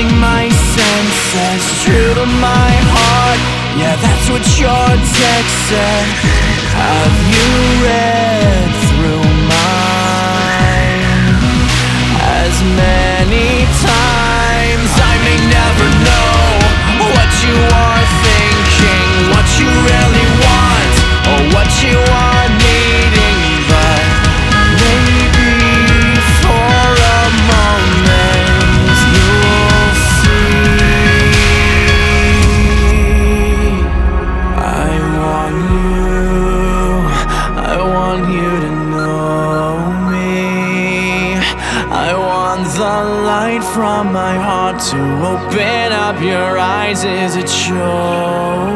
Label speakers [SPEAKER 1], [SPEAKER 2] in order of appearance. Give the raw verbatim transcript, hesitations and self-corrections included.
[SPEAKER 1] losing my senses, true to my heart. Yeah, that's what your text said. Have you read through mine? As many times I may never know what you are thinking, what you really want, or what you are needing. But maybe for a moment you'll see. I want you, I want you to know me. I want the light from my heart to open up your eyes. Is it show?